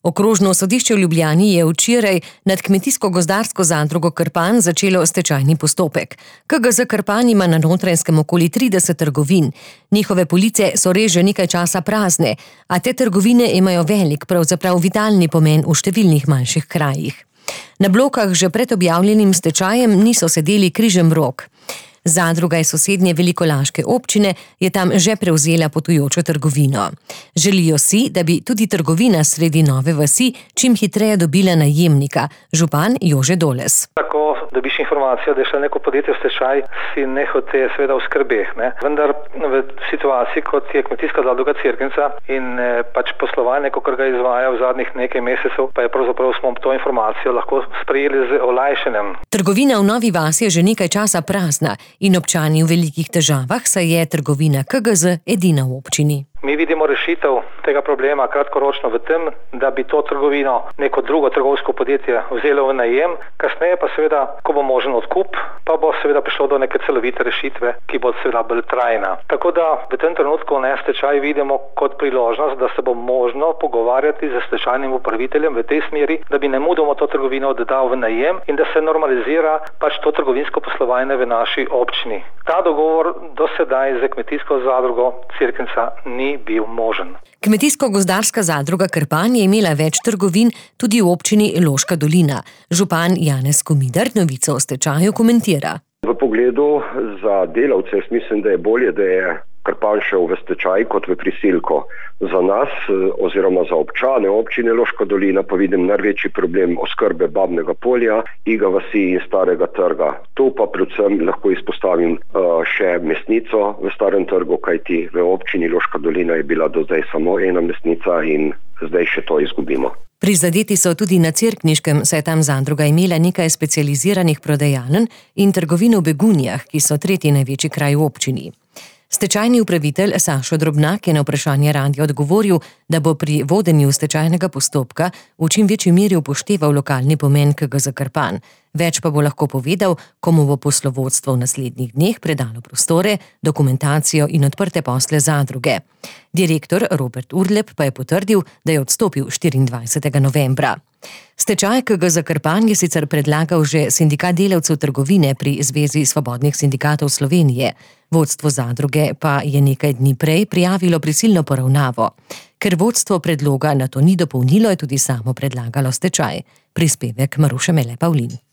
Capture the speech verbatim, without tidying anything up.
Okrožno sodišče v Ljubljani je včeraj nad Kmetijsko-gozdarsko zadrugo Krpan začelo stečajni postopek. K G Z Krpan ima na Notranjskem okoli trideset trgovin. Njihove police so res že nekaj časa prazne, a te trgovine imajo velik, pravzaprav vitalni pomen v številnih manjših krajih. Na blokah že pred objavljenim stečajem niso sedeli križem rok. Zadruga iz sosednje velikolaške občine je tam že prevzela potujočo trgovino. Želijo si, da bi tudi trgovina sredi nove vasi čim hitreje dobila najemnika, župan Jože Doles. Tako dobiš informacijo, da je šlo neko podjetje v stečaj, si nehote seveda v skrbeh. Ne? Vendar v situaciji, kot je Kmetijska zadruga Cerknica in eh, pač poslovanje, kot ga izvaja v zadnjih nekaj mesecev, pa je pravzaprav smo to informacijo lahko sprejeli z olajšanjem. Trgovina v novi vasi je že nekaj časa prazna in občani v velikih težavah, saj je trgovina K G Z edina v občini. Mi vidimo rešitev tega problema kratkoročno v tem, da bi to trgovino neko drugo trgovsko podjetje vzelo v najem, kasneje pa seveda, ko bo možen odkup, pa bo seveda prišlo do neke celovite rešitve, ki bo seveda bolj trajna. Tako da v tem trenutku ne stečaj vidimo kot priložnost, da se bo možno pogovarjati z stečajnim upraviteljem v tej smeri, da bi nemudoma to trgovino oddal v najem in da se normalizira pač to trgovinsko poslovanje v naši občini. Ta dogovor do sedaj z Kmetijsko zadrugo Cerknica ni bil možen. Kmetijsko-gozdarska zadruga Krpan je imela več trgovin tudi v občini Loška dolina. Župan Janez Komidar novico o stečaju komentira. V pogledu za delavce mislim, da je bolje, da je Krpan šel v stečaj kot v prisilko. Za nas oziroma za občane občine Loška dolina pa vidim največji problem oskrbe Babnega polja, Iga vasi in Starega trga. Tu pa predvsem lahko izpostavim uh, še mesnico v Starem trgu, kajti v občini Loška dolina je bila do zdaj samo ena mesnica in zdaj še to izgubimo. Prizadeti so tudi na Cerkniškem, saj tam zadruga imela nekaj specializiranih prodajaln in trgovino v Begunjah, ki so tretji največji kraj v občini. Stečajni upravitelj Sašo Drobnak je na vprašanje radia odgovoril, da bo pri vodenju stečajnega postopka v čim večji meri upošteval lokalni pomen K G Z Krpan. Več pa bo lahko povedal, komu bo poslovodstvo v naslednjih dneh predalo prostore, dokumentacijo in odprte posle zadruge. Direktor Robert Urlep pa je potrdil, da je odstopil štiriindvajsetega novembra. Stečaj K G Z Krpan je sicer predlagal že sindikat delavcev trgovine pri Zvezi svobodnih sindikatov Slovenije. Vodstvo zadruge pa je nekaj dni prej prijavilo prisilno poravnavo. Ker vodstvo predloga na to ni dopolnilo, je tudi samo predlagalo stečaj. Prispevek Maruše Mele Pavlin.